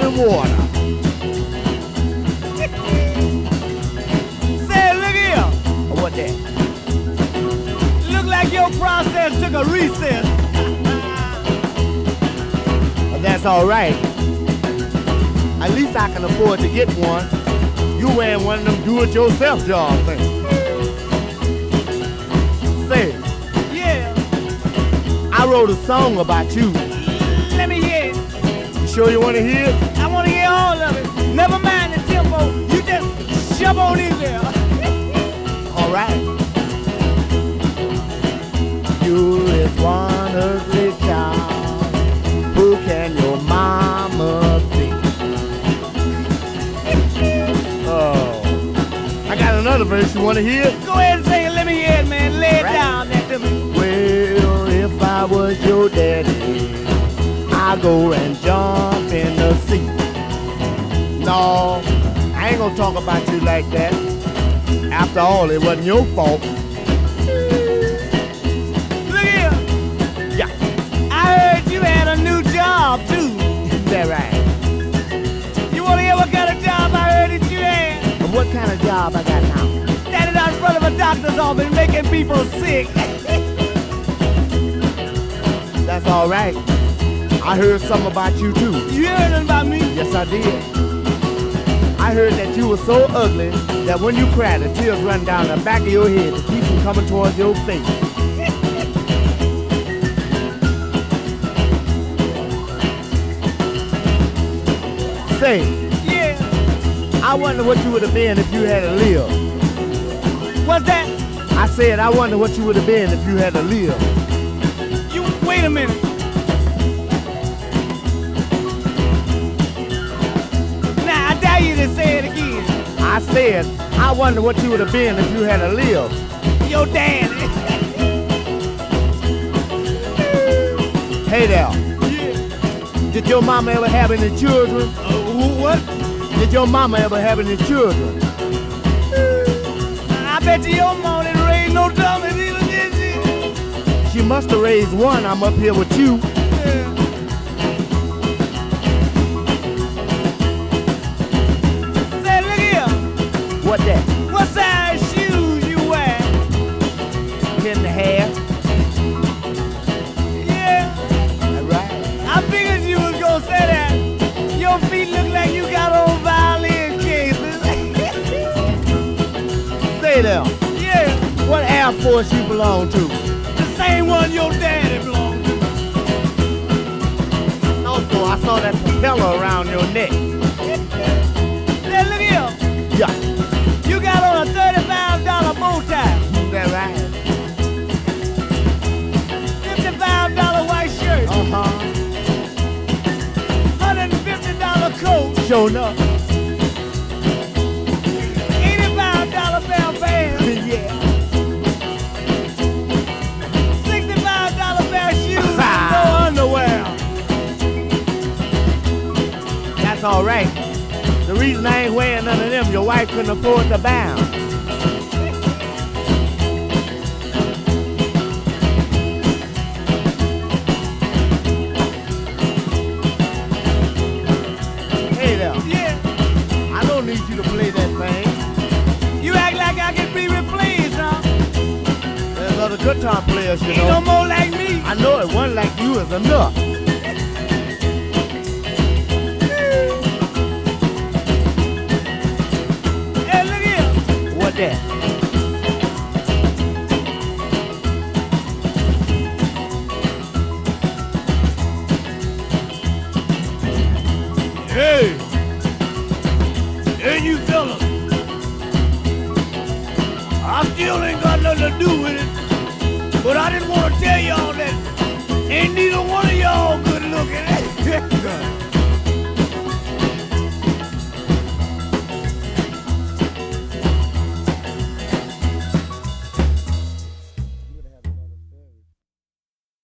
in water. Say, look here. What that? Look like your process took a recess. Well, that's all right. At least I can afford to get one. You wearing one of them do-it-yourself job things. Say, Yeah. I wrote a song about you. Let me hear it. You sure you want to hear it? I want to hear all of it. Never mind the tempo. You just shove on in there. All right. You is one ugly child. Who can your mama be? Oh, I got another verse. You want to hear it? Go ahead and sing it. Let me hear it, man. Lay it Right. down there to me. Well, if I was your daddy, I'd go and jump in the sea. No, I ain't gonna talk about you like that. After all, it wasn't your fault. Look here. Yeah, I heard you had a new job, too. that right. You want to hear what kind of job I heard that you had? And what kind of job I got now? Standing out in front of a doctor's office making people sick. That's all right. I heard something about you too. You heard nothing about me? Yes, I did. I heard that you were so ugly that when you cried, the tears run down the back of your head to keep from coming towards your face. Say, Yeah. I wonder what you would have been if you had to live. What's that? I said, I wonder what you would have been if you had to live. You wait a minute. Now I dare you to say it again. I said, I wonder what you would have been if you had to live. Your daddy. Hey there, Yeah. did your mama ever have any children? What? Did your mama ever have any children? I bet you your mom didn't raise no dummies either, did she? She must have raised one. I'm up here with you. Yeah. Say, look here. What that? What size shoes you wear? 10.5. Yeah. That right. I figured you was gonna say that. Your feet look like you got on violin cases. Stay there. Yeah, What Air Force you belong to? the same one your daddy belonged to. Also, I saw that propeller around your neck. Say, look here. Yeah. You got on a $35 bow tie, That right. $55 white shirt, Uh-huh. $150 coat, Sure enough. $85 pair of pants, Yeah. $65 pair of shoes, and no underwear. That's all right. The reason I ain't wearing none of them, your wife couldn't afford to buy 'em. Hey there. Yeah, I don't need you to play that thing. you act like I can be replaced, huh? There's other guitar players, you Ain't no know. more like me. I know it. One like you is enough. Hey, look here. What that? Hey! Hey, you fellas! I still ain't got nothing to do with it, but I just want to tell y'all that ain't neither one of y'all good looking.